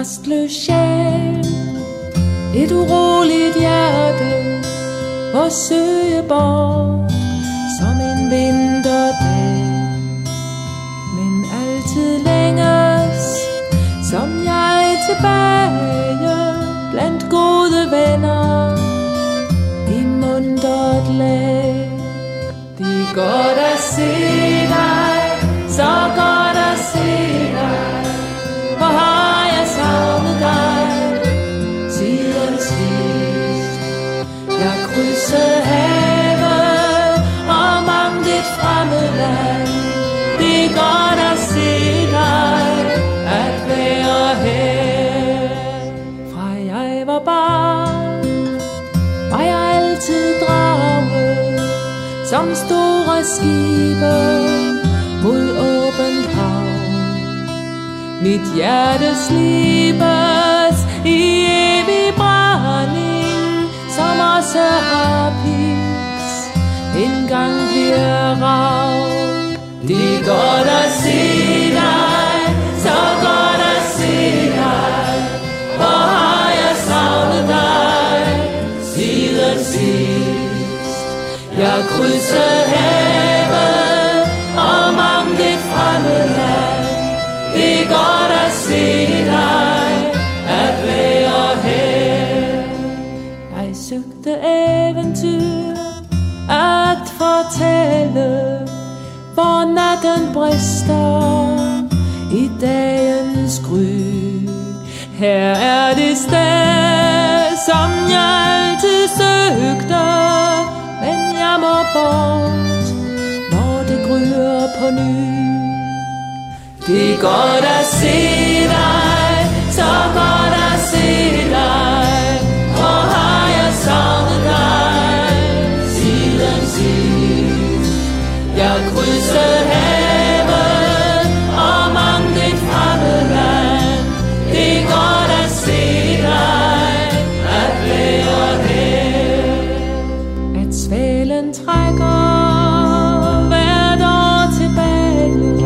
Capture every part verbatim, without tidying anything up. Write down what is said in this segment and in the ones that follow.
rastløs sjæl, et uroligt hjerte, og søge bort som en vinterdag, men altid længes som jeg tilbage blandt gode venner i muntert lag. Det er godt at se dig, så godt at se dig, hvor har jeg savnet dig siden sidst. Jeg krydsede havet og mangt et fremmed land. Det er godt at se dig, at være her. Fra jeg var barn, var jeg altid draget som store skibe mod åbent hav. Mit hjerte slibes i evig brænding, som også har piks en gang bliver rav. Det er godt at se dig, så godt at se dig, hvor har jeg savnet dig siden sidst. Jeg krydsede havet og mangt et fremmed land. Det er godt at se dig, at være her. Jeg søgte eventyr at fortælle, hvor natten brister i dagens gry. Her er det sted, som jeg altid søgte, men jeg må bort, når det gryer på ny. Det er godt at se dig, så godt at se dig, hvor har jeg savnet dig siden sidst. Jeg krydsede havet og mangt et fremmed land. Det er godt at se dig, at være her. At svalen trækker hvert år tilbage,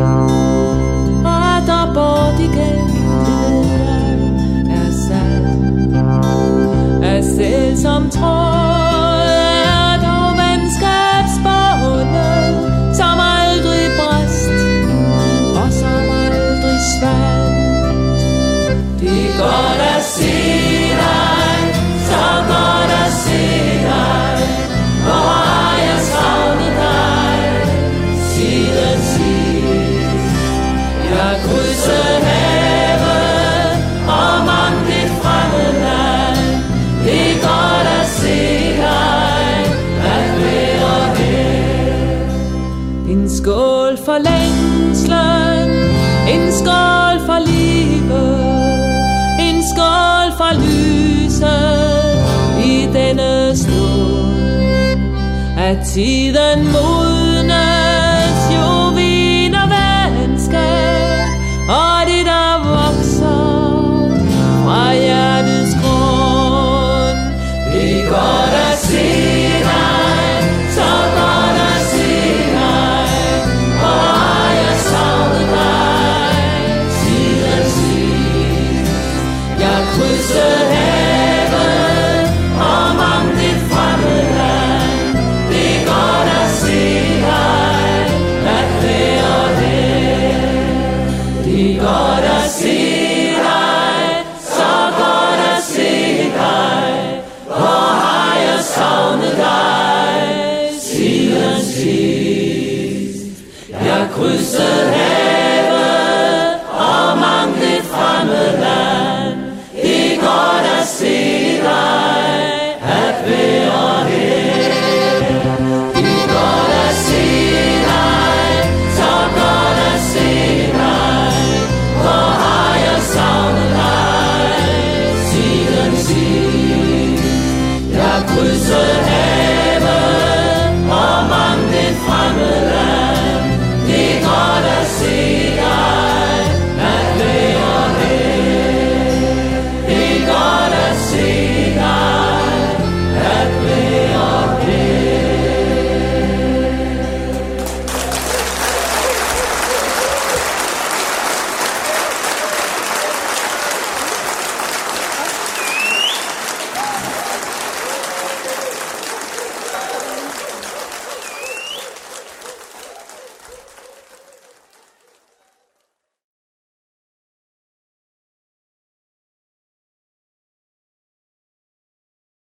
og at der bort igen, det ved jeg er sandt. At selv som tråd er dog venskabsbåndet, som aldrig bræst og som aldrig svandt. Det er godt at se dig, så godt at se dig, hvor har jeg savnet dig siden sidst. Jeg krydsede havet og mangt et fremmed land. Det er godt at se dig, at være her. En skål for længslen, en skål for livet, en skål for lyset i denne stund. At tiden mod